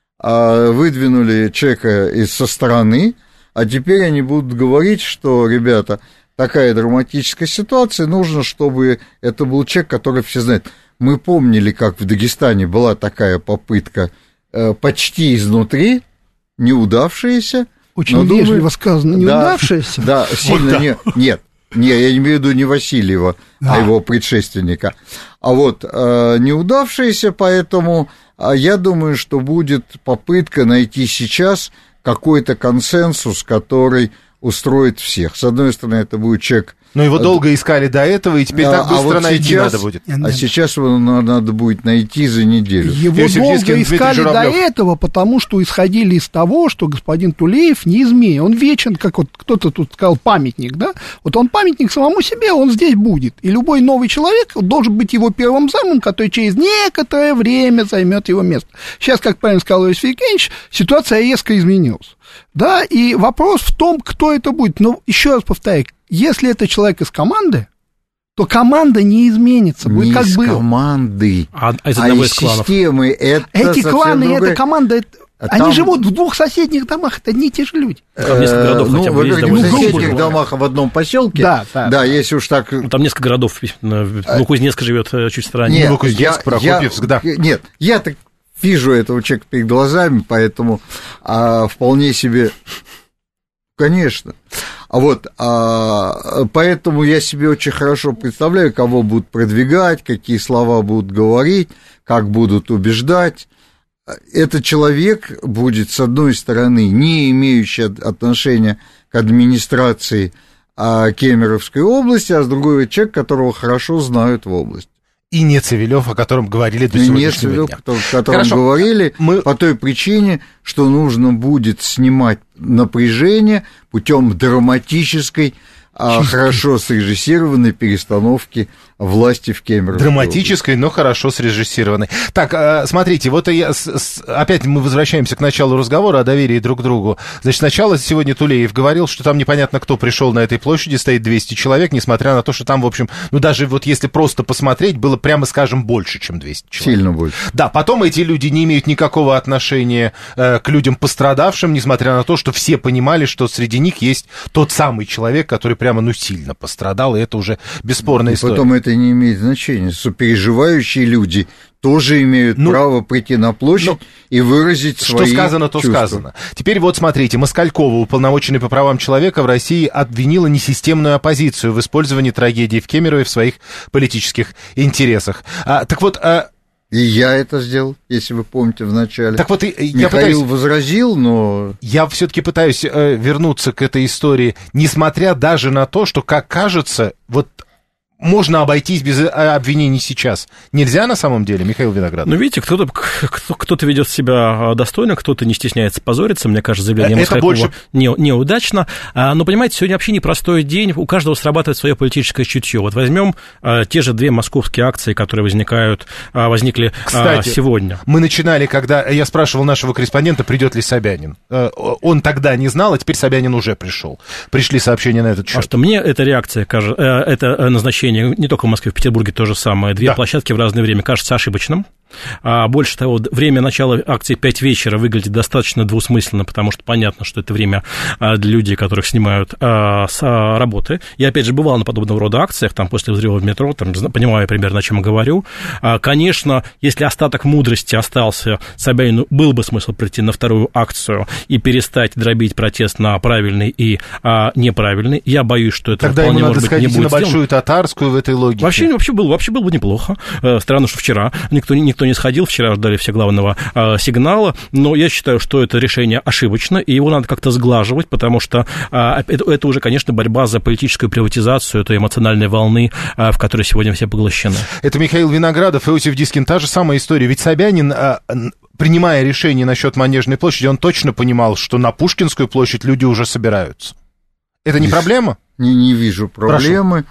выдвинули человека со стороны, а теперь они будут говорить, что, ребята, такая драматическая ситуация, нужно, чтобы это был человек, который все знают. Мы помнили, как в Дагестане была такая попытка почти изнутри, неудавшаяся. Очень вежливо сказано, неудавшаяся. Да, сильно нет. Я не имею в виду не Васильева, а его предшественника. А вот неудавшаяся, поэтому я думаю, что будет попытка найти сейчас какой-то консенсус, который устроит всех. С одной стороны, это будет человек... Но его долго искали до этого, и теперь так быстро найти надо будет. А сейчас его надо будет найти за неделю. Его долго искали до этого, потому что исходили из того, что господин Тулеев неизменен. Он вечен, как вот кто-то тут сказал, памятник, да? Вот он памятник самому себе, он здесь будет. И любой новый человек должен быть его первым замом, который через некоторое время займет его место. Сейчас, как правильно сказал Иосиф Евгеньевич, ситуация резко изменилась. Да, и вопрос в том, кто это будет. Но еще раз повторяю, если это человек из команды, то команда не изменится. Будет не как из было. Команды, из системы. Это эти кланы, другая... эта команда, они живут в двух соседних домах, это одни и те же люди. Там несколько городов хотя бы есть. В соседних домах в одном поселке. Да, если уж так... Там несколько городов. Новокузнецк живет чуть в стороне. Новокузнецк, Прокопьевск, да. Нет, я так вижу этого человека перед глазами, поэтому вполне себе... Конечно. Поэтому я себе очень хорошо представляю, кого будут продвигать, какие слова будут говорить, как будут убеждать. Этот человек будет, с одной стороны, не имеющий отношения к администрации Кемеровской области, а с другой человек, которого хорошо знают в области. И не Цивилев, о котором говорили до сегодняшнего дня. О котором говорили, по той причине, что нужно будет снимать напряжение путем драматической, хорошо срежиссированной перестановки власти в Кемеровской Драматической, но хорошо срежиссированной. Так, смотрите, вот опять мы возвращаемся к началу разговора о доверии друг к другу. Значит, сначала сегодня Тулеев говорил, что там непонятно, кто пришел на этой площади, стоит 200 человек, несмотря на то, что там, в общем, даже вот если просто посмотреть, было, прямо скажем, больше, чем 200 человек. Сильно больше. Да, потом эти люди не имеют никакого отношения к людям пострадавшим, несмотря на то, что все понимали, что среди них есть тот самый человек, который прямо, сильно пострадал, и это уже бесспорная история. Потом это не имеет значения. Сопереживающие люди тоже имеют право прийти на площадь и выразить свои чувства. Что сказано, то сказано. Теперь вот смотрите, Москалькова, уполномоченный по правам человека в России, обвинила несистемную оппозицию в использовании трагедии в Кемерове в своих политических интересах. Так вот... И я это сделал, если вы помните, в начале. Так вот, Михаил возразил, но... Я все-таки пытаюсь вернуться к этой истории, несмотря даже на то, что, как кажется, вот можно обойтись без обвинений сейчас? Нельзя на самом деле, Михаил Виноградов? Ну, видите, кто-то ведет себя достойно, кто-то не стесняется позориться. Мне кажется, заявление Это больше... неудачно. Но, понимаете, сегодня вообще непростой день. У каждого срабатывает свое политическое чутье. Вот возьмем те же две московские акции, которые возникли Кстати, сегодня. Мы начинали, когда я спрашивал нашего корреспондента, придет ли Собянин. Он тогда не знал, а теперь Собянин уже пришел. Пришли сообщения на этот счет. А что мне эта реакция, это назначение, не только в Москве, в Петербурге то же самое, две площадки в разное время, кажется ошибочным. Больше того, время начала акции 5 вечера выглядит достаточно двусмысленно, потому что понятно, что это время для людей, которых снимают с работы. Я, опять же, бывал на подобного рода акциях, там, после взрыва в метро, там, понимаю примерно, о чем я говорю. Конечно, если остаток мудрости остался, Собянину был бы смысл прийти на вторую акцию и перестать дробить протест на правильный и неправильный. Я боюсь, что это тогда вполне ему надо может быть не сходить будет на Большую сделано. Татарскую в этой логике. Вообще было бы неплохо. Странно, что вчера никто не сходил, вчера ждали все главного сигнала, но я считаю, что это решение ошибочно, и его надо как-то сглаживать, потому что это уже, конечно, борьба за политическую приватизацию этой эмоциональной волны, в которой сегодня все поглощены. Это Михаил Виноградов, Иосиф Дискин, та же самая история. Ведь Собянин, принимая решение насчет Манежной площади, он точно понимал, что на Пушкинскую площадь люди уже собираются. Это не проблема? Не вижу проблемы.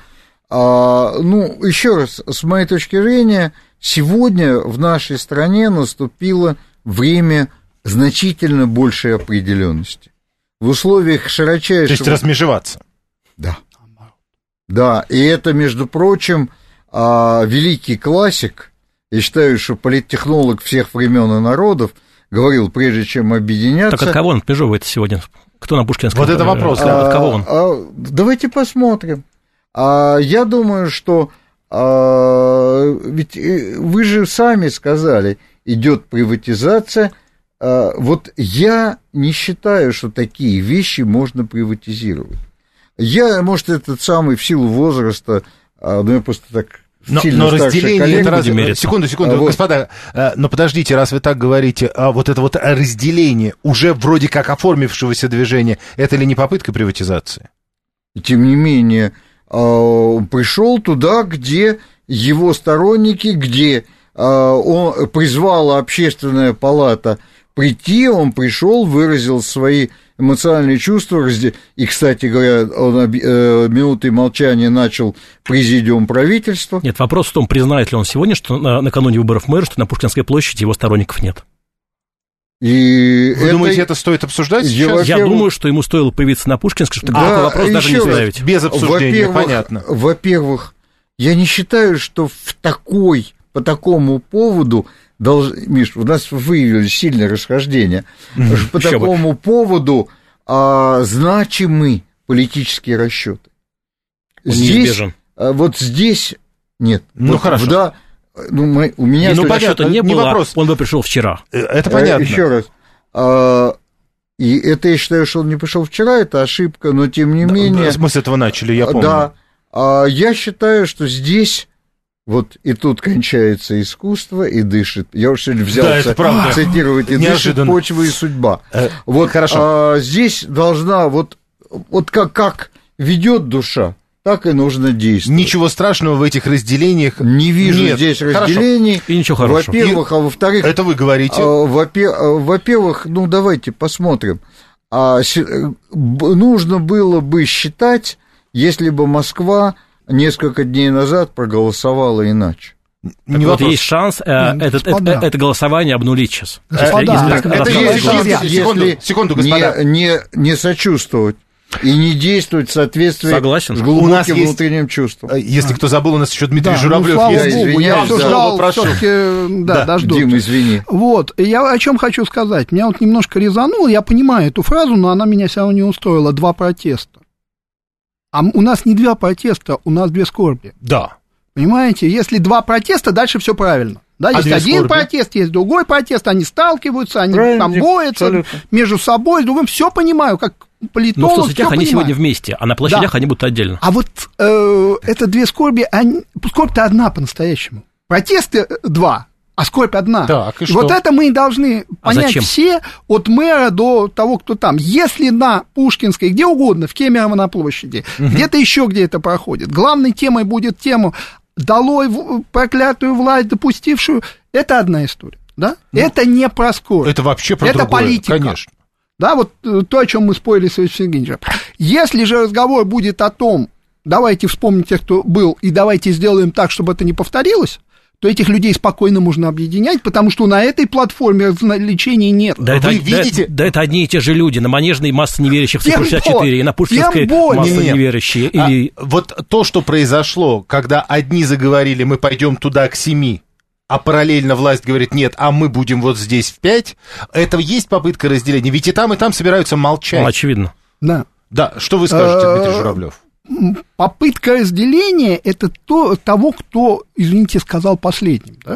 Еще раз, с моей точки зрения, сегодня в нашей стране наступило время значительно большей определенности. В условиях широчайшего... То есть размежеваться? Да. Да, и это, между прочим, великий классик, я считаю, что политтехнолог всех времен и народов, говорил, прежде чем объединяться... Так от кого он отмежевывает сегодня? Кто на Пушкинском? Вот это вопрос. От кого он? Давайте посмотрим. Я думаю, что ведь вы же сами сказали, идет приватизация. Вот я не считаю, что такие вещи можно приватизировать. Может, этот самый в силу возраста, я просто так... Но разделение, это секунду, господа, но подождите, раз вы так говорите, вот это вот разделение уже вроде как оформившегося движения, это ли не попытка приватизации? Тем не менее, он пришел туда, где его сторонники, где он призвала общественная палата прийти, он пришел, выразил свои эмоциональные чувства, и, кстати говоря, он минутой молчания начал президиум правительства. Нет, вопрос в том, признает ли он сегодня, что накануне выборов мэра, что на Пушкинской площади его сторонников нет. Вы думаете, это стоит обсуждать сейчас? Я думаю, что ему стоило появиться на Пушкинской, чтобы такой вопрос даже не ставить. Без обсуждения, понятно. Во-первых, я не считаю, что по такому поводу... Миш, у нас выявилось сильное расхождение. По такому поводу значимы политические расчеты. Неизбежен. Вот здесь нет. Ну, хорошо. Да, у меня... расчета не было, вопрос. Он бы пришел вчера. Это понятно. Еще раз. И это я считаю, что он не пришел вчера, это ошибка, но тем не менее... Мы с этого начали, я помню. Да. Я считаю, что здесь... Вот и тут кончается искусство, и дышит. Я уж сегодня взялся цитировать, и дышит почва и судьба. Вот хорошо. Здесь должна, вот как ведет душа, так и нужно действовать. Ничего страшного в этих разделениях. Не вижу здесь разделений. И ничего хорошего. Во-первых, а во-вторых... Это вы говорите. Во-первых, давайте посмотрим. Нужно было бы считать, если бы Москва несколько дней назад проголосовала иначе. Вот есть шанс это голосование обнулить сейчас. Секунду, господа. Не сочувствовать и не действовать в соответствии с глубоким внутренним чувством. Если кто забыл, у нас еще Дмитрий Журавлев есть. Я обсуждал, дождутся. Дим, извини. Вот, я о чем хочу сказать. Меня вот немножко резануло, я понимаю эту фразу, но она меня все равно не устроила. 2 протеста. А у нас не 2 протеста, у нас 2 скорби. Да. Понимаете, если 2 протеста, дальше все правильно. Да, есть один протест, есть другой протест, они сталкиваются, они там боятся между собой, с другим. Все понимаю, как политолог. Но в соцсетях они сегодня вместе, а на площадях они будут отдельно. А вот это 2 скорби, скорбь-то одна по-настоящему. Протесты 2. А скорбь одна. Так, и и что? вот это мы и должны понять зачем? все, от мэра до того, кто там. Если на Пушкинской, где угодно, в Кемерово на площади, где-то еще где это проходит, главной темой будет тема «Долой проклятую власть, допустившую», это одна история. Да? Это не про скорбь. Это вообще про это другое, политика. конечно. Да, вот то, о чем мы спорили с Алексеем Евгеньевичем. Если же разговор будет о том, давайте вспомним тех, кто был, и давайте сделаем так, чтобы это не повторилось, то этих людей спокойно можно объединять, потому что на этой платформе лечения нет. Да, Вы видите? Да, это одни и те же люди. На Манежной масса неверующих в цифру 64, и на Пушкинской масса неверующие. Вот то, что произошло, когда одни заговорили, мы пойдем туда к 7, а параллельно власть говорит, нет, а мы будем вот здесь в 5, это есть попытка разделения. Ведь и там собираются молчать. Ну, очевидно. Да. Да, что вы скажете, Дмитрий Журавлев? Попытка разделения – это того, кто, извините, сказал последним, да?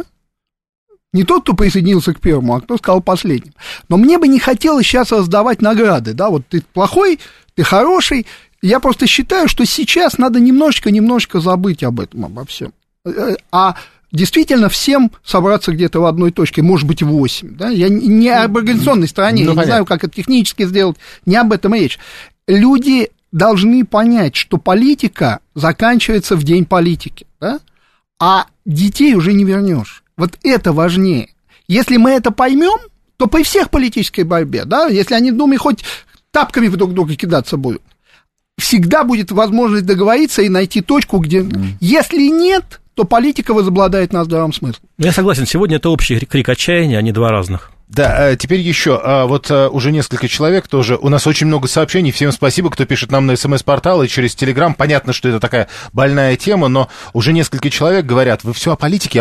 Не тот, кто присоединился к первому, а кто сказал последним. Но мне бы не хотелось сейчас раздавать награды, да, вот ты плохой, ты хороший. Я просто считаю, что сейчас надо немножечко забыть об этом, обо всем. А действительно всем собраться где-то в одной точке, может быть, 8, да? Я не об организационной стороне, я не знаю, как это технически сделать, не об этом речь. Люди должны понять, что политика заканчивается в день политики, да? А детей уже не вернешь. Вот это важнее. Если мы это поймем, то при всех политической борьбе, да, если они в Думе хоть тапками друг друга кидаться будут, всегда будет возможность договориться и найти точку, где... Если нет, то политика возобладает над здравым смыслом. Я согласен, сегодня это общий крик отчаяния, а не два разных. Да, теперь еще, вот уже несколько человек тоже, у нас очень много сообщений, всем спасибо, кто пишет нам на СМС-портал и через Телеграм, понятно, что это такая больная тема, но уже несколько человек говорят, вы все о политике,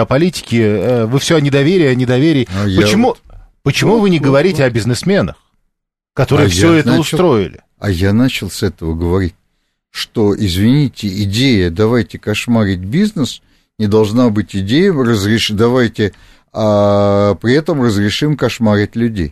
вы все о недоверии. Почему вы не говорите о бизнесменах, которые все это устроили? А я начал с этого говорить, что, извините, идея «давайте кошмарить бизнес» не должна быть идеей «давайте при этом разрешим кошмарить людей».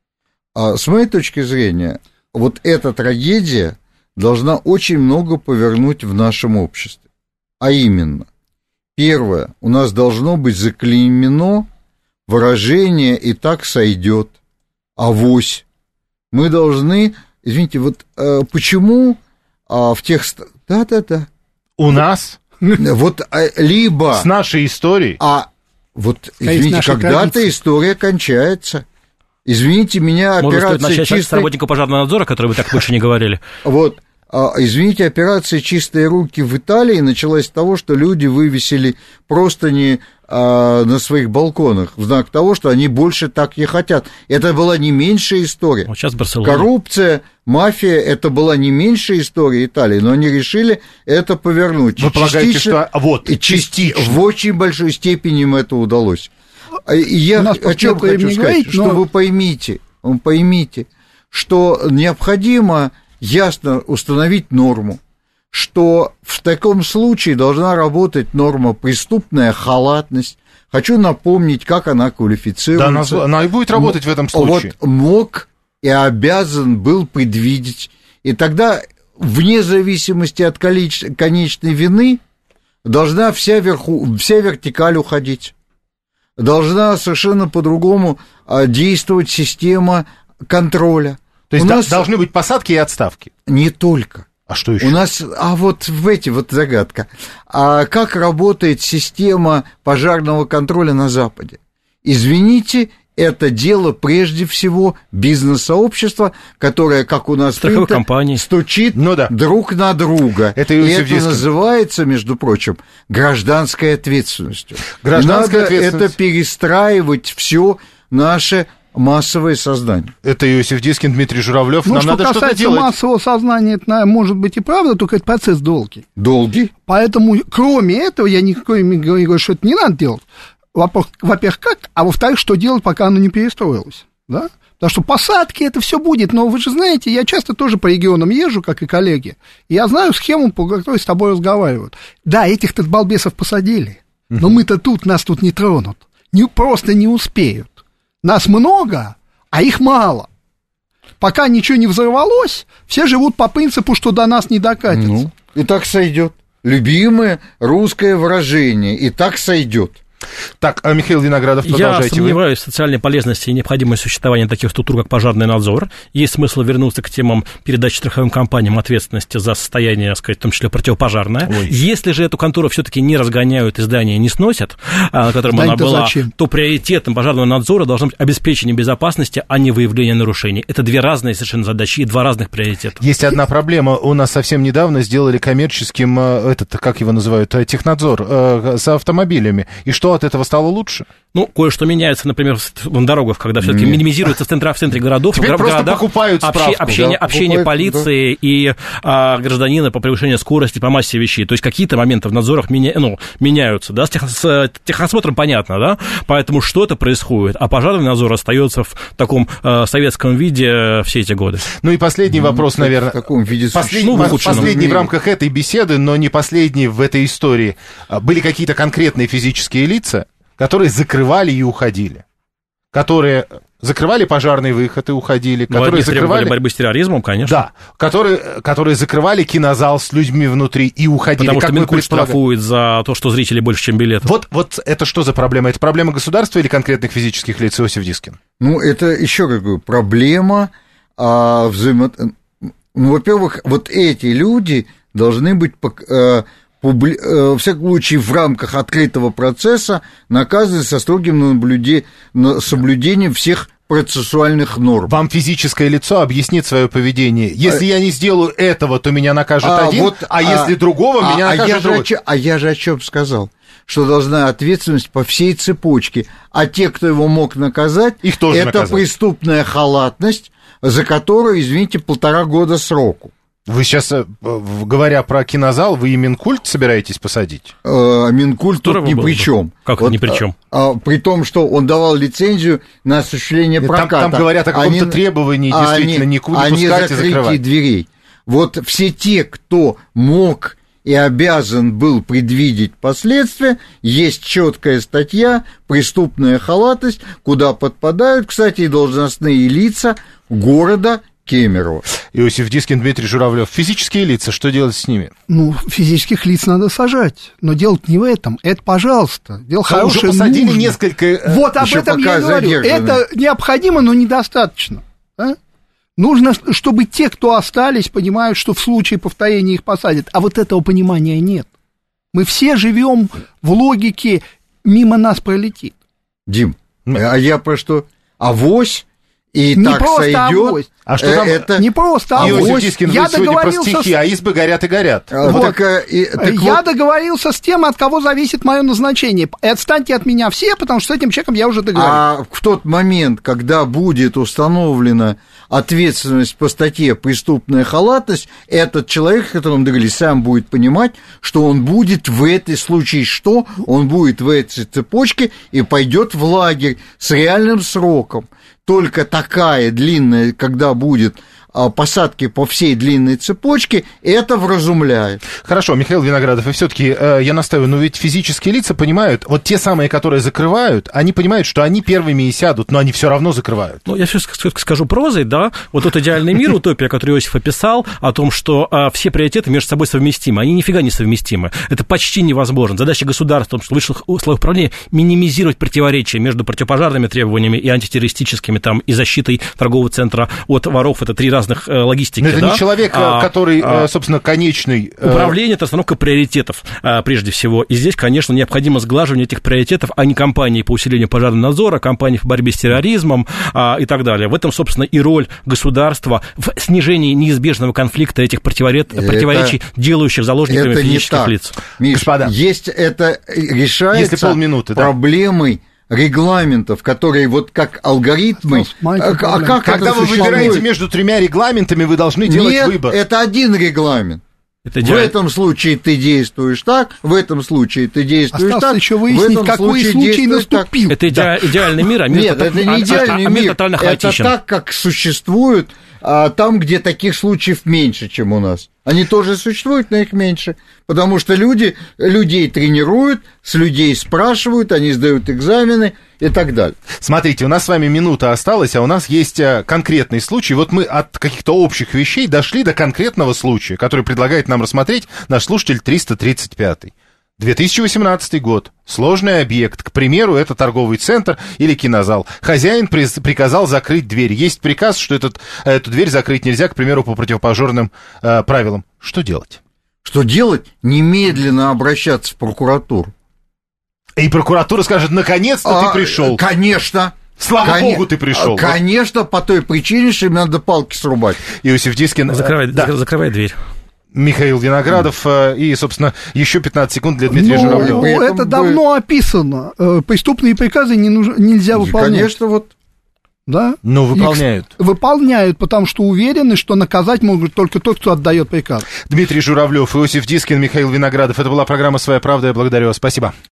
С моей точки зрения, вот эта трагедия должна очень много повернуть в нашем обществе. А именно, первое, у нас должно быть заклеймено выражение «и так сойдет», авось. Мы должны, извините, вот почему в тех... Да. У нас? Вот либо... С нашей историей? Вот, извините, когда-то история кончается. Извините, меня Может, операция стоит начать чистая... с работника пожарного надзора, который вы так больше не говорили. Вот, извините, операция «Чистые руки» в Италии началась с того, что люди вывесили простыни на своих балконах в знак того, что они больше так не хотят. Это была не меньшая история. Вот сейчас Барселона. Коррупция, мафия, это была не меньшая история Италии, но они решили это повернуть. Вы полагаете, что частично? В очень большой степени им это удалось. Я о чем хочу сказать, что вы поймите, что необходимо ясно установить норму, что в таком случае должна работать норма преступная халатность. Хочу напомнить, как она квалифицируется. Да, она и будет работать в этом случае. Вот мог и обязан был предвидеть. И тогда, вне зависимости от конечной вины, должна вся вертикаль уходить. Должна совершенно по-другому действовать система контроля. То есть должны быть посадки и отставки? Не только. А что еще? У нас, вот загадка. Как работает система пожарного контроля на Западе? Извините, это дело прежде всего бизнес-сообщества, которое, как у нас принято, стучит друг на друга. И это называется, между прочим, гражданской ответственностью. Надо это перестраивать все наше массовое сознание. Это Иосиф Дискин, Дмитрий Журавлев. Нам надо что-то делать. Что касается массового сознания, это может быть и правда, только это процесс долгий. Долгий? Поэтому, кроме этого, я никакой не говорю, что это не надо делать. Во-первых, как? А во-вторых, что делать, пока оно не перестроилось, да? Потому что посадки, это все будет, но вы же знаете, я часто тоже по регионам езжу, как и коллеги, и я знаю схему, по которой с тобой разговаривают. Да, этих-то балбесов посадили, но мы-то тут, нас тут не тронут, просто не успеют. Нас много, а их мало. Пока ничего не взорвалось, все живут по принципу, что до нас не докатится. И так сойдет. Любимое русское выражение «и так сойдет». Так, Михаил Виноградов, продолжайте. Я сомневаюсь в социальной полезности и необходимости существования таких структур, как пожарный надзор. Есть смысл вернуться к темам передачи страховым компаниям ответственности за состояние, так сказать, в том числе противопожарное. Ой. Если же эту контору все-таки не разгоняют и здание не сносят, на котором она была, то приоритетом пожарного надзора должно быть обеспечение безопасности, а не выявление нарушений. Это две разные совершенно задачи и два разных приоритета. Есть одна проблема. У нас совсем недавно сделали коммерческим, как его называют, технадзор с автомобилями. И что от этого стало лучше? Ну, кое-что меняется, например, на дорогах, когда все-таки минимизируется в центре городов. Теперь просто покупают справку. Общение полиции и гражданина по превышению скорости по массе вещей. То есть какие-то моменты в надзорах меняются. Да? С техосмотром понятно, да? Поэтому что-то происходит. А пожарный надзор остается в таком советском виде все эти годы. Ну и последний вопрос, наверное. В таком виде последний в рамках этой беседы, но не последний в этой истории. Были какие-то конкретные физические лица, которые закрывали и уходили, которые закрывали пожарный выход и уходили, которые закрывали борьбы с терроризмом, конечно. Да, которые закрывали кинозал с людьми внутри и уходили. Потому что Минкульт штрафует за то, что зрителей больше, чем билетов. Вот это что за проблема? Это проблема государства или конкретных физических лиц, Иосиф Дискин? Ну, это еще какая проблема во-первых, вот эти люди должны быть в всяком случае, в рамках открытого процесса наказаны со строгим соблюдением всех процессуальных норм. Вам физическое лицо объяснит свое поведение. Если я не сделаю этого, то меня накажет один, если другого, меня накажет другой. Я же о чем сказал? Что должна ответственность по всей цепочке. А те, кто его мог наказать, их тоже это наказать. Преступная халатность, за которую, извините, 1,5 года сроку. Вы сейчас, говоря про кинозал, вы и Минкульт собираетесь посадить? Минкульт тут ни при чем. Как ни при чем? При том, что он давал лицензию на осуществление проката. Там говорят о каком-то требовании, действительно, не пускать и закрывать. Дверей. Вот все те, кто мог и обязан был предвидеть последствия, есть четкая статья «Преступная халатность», куда подпадают, кстати, и должностные лица города Кемерово. Иосиф Дискин, Дмитрий Журавлев. Физические лица, что делать с ними? Ну, физических лиц надо сажать, но дело не в этом. Это, пожалуйста, дело хорошее, уже посадили нужно. Несколько... Вот об этом я говорю. Это необходимо, но недостаточно. Да? Нужно, чтобы те, кто остались, понимают, что в случае повторения их посадят. А вот этого понимания нет. Мы все живем в логике «мимо нас пролетит». Дим, а я про что? Авось? И не так сойдет. А что там? Это не просто Иосиф Дискин, вы сегодня про стихи, а избы горят и горят. Я договорился с тем, от кого зависит мое назначение. И отстаньте от меня все, потому что с этим человеком я уже договорился. А в тот момент, когда будет установлена ответственность по статье «Преступная халатность», этот человек, с которым договорились, сам будет понимать, что он будет в этой случае что? Он будет в этой цепочке и пойдет в лагерь с реальным сроком. Только такая длинная, когда будет посадки по всей длинной цепочке, это вразумляет. Хорошо, Михаил Виноградов, и все-таки я настаиваю, но ведь физические лица понимают, вот те самые, которые закрывают, они понимают, что они первыми и сядут, но они все равно закрывают. Ну, я все-таки скажу прозой, да, вот тот идеальный мир, утопия, который Иосиф описал, о том, что все приоритеты между собой совместимы, они нифига не совместимы, это почти невозможно. Задача государства, в том, что высших слоев управления, минимизировать противоречия между противопожарными требованиями и антитеррористическими, там, и защитой торгового центра от воров, это три разных логистики. Но это не человек, который, собственно, конечный... Управление – это расстановка приоритетов, прежде всего. И здесь, конечно, необходимо сглаживание этих приоритетов, а не кампании по усилению пожарного надзора, кампании по борьбе с терроризмом и так далее. В этом, собственно, и роль государства в снижении неизбежного конфликта этих противоречий, делающих заложниками физических лиц. Миш, господа, есть это решается проблемой регламентов, которые вот как алгоритмы... Когда вы выбираете между тремя регламентами, вы должны делать выбор. Нет, это один регламент. В этом случае ты действуешь так, в этом случае ты действуешь так. Осталось еще выяснить, какой случай наступил. Это идеальный мир, а мир... Нет, это не идеальный мир, это так, как существует там, где таких случаев меньше, чем у нас. Они тоже существуют, но их меньше, потому что людей тренируют, с людей спрашивают, они сдают экзамены и так далее. Смотрите, у нас с вами минута осталась, а у нас есть конкретный случай. Вот мы от каких-то общих вещей дошли до конкретного случая, который предлагает нам рассмотреть наш слушатель 335-й. 2018 год. Сложный объект. К примеру, это торговый центр или кинозал. Хозяин приказал закрыть дверь. Есть приказ, что эту дверь закрыть нельзя, к примеру, по противопожарным правилам. Что делать? Что делать? Немедленно обращаться в прокуратуру. И прокуратура скажет, наконец-то ты пришел. Конечно. Слава богу, ты пришел. Конечно, по той причине, что им надо палки срубать. Иосиф Дискин. Закрывай дверь. Михаил Виноградов и, собственно, еще 15 секунд для Дмитрия Журавлева. Ну, это давно описано. Преступные приказы нельзя выполнять. Конечно, вот. Да? Но выполняют. Выполняют, потому что уверены, что наказать могут только тот, кто отдает приказ. Дмитрий Журавлев, Иосиф Дискин, Михаил Виноградов. Это была программа «Своя правда». Я благодарю вас. Спасибо.